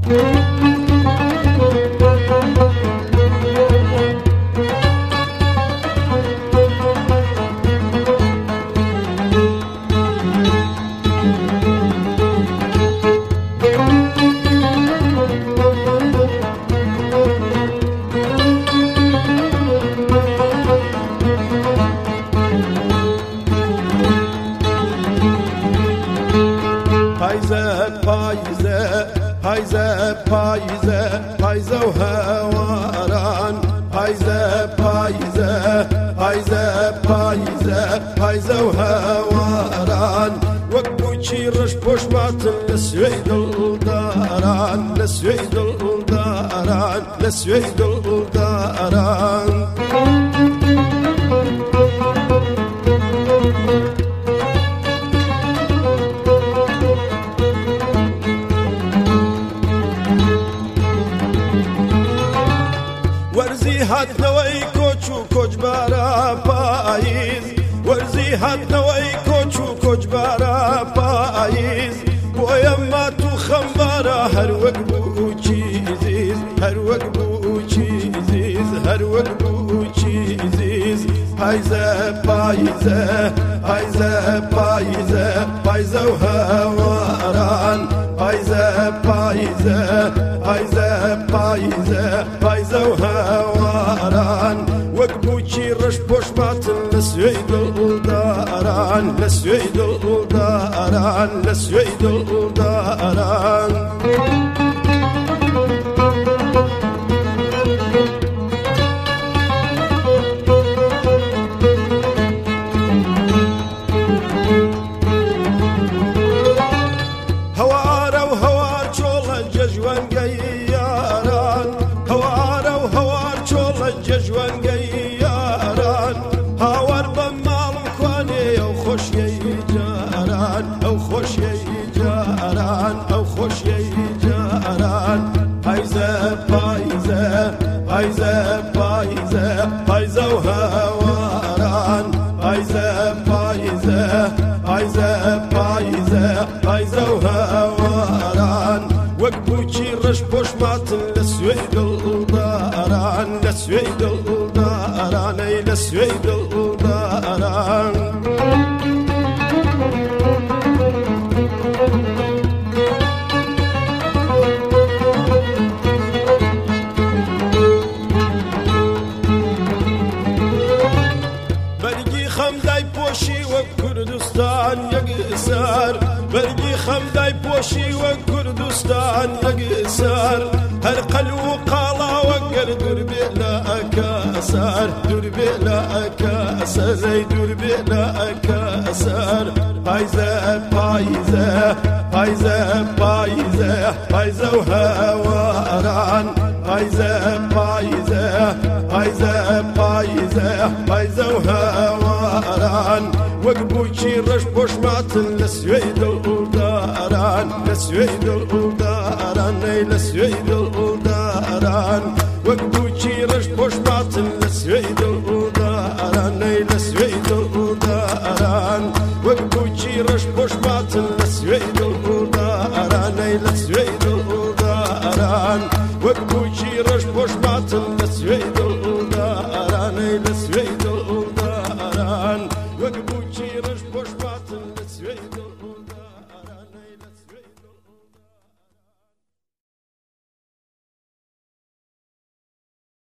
پایزه و هواران پایزه و هواران وەک بووکی ڕەش پۆشماتن لە سوێی دڵداران لە سوێی دڵداران لە سوێی دڵداران هاتنەوەی کۆچ و کۆچبارە پاییز وەرزی هاتنەوەی کۆچ و کۆچبارە پاییز بۆیە مات و خەمبارە هەروەک بووکی زیز هەروەک بووکی زیز هەروەک بووکی زیز پایزە پایزە پایزە پایزە پایزە و هەواران پایزە پایزە پایزە پایزە پایزە و هەواران وەک بووکی ڕەش پۆشماتن لە سوێی دڵداران لە سوێی دڵداران لە سوێی دڵداران پایزە پایزە پایزە و هەواران پایزە پایزە پایزە پایزە پایزە و هەواران وەک بووکی ڕەش پۆشماتن لە سوێی دڵداران لە سوێی دڵدارانەی لە سوێی دڵداران کوردستان یەکسەر بەرگی خەمدای پۆشی وەک کوردستان یەکسەر هەر قەل و قاڵاوە گەر دوور بێ لە ئەکەسەر دوور بێ لە ئەکەسەر دوور بێ لە ئەکەسەر پایزە پایزە پایزە پایزە پایزە و هەواران پایزە پایزە پایزە پایزە پایزە و هەواران وەک بووکی ڕەش پۆشماتن لە سوێی دڵداران لە سوێی دڵداران لە سوێی دڵداران وەک بووکی ڕەش پۆشماتن لە سوێی دڵداران لە سوێی دڵداران وەک بووکی ڕەش پۆشماتن لە سوێی دڵداران لە سوێی دڵداران وەک بووکی ڕەش پۆشماتن لە سوێی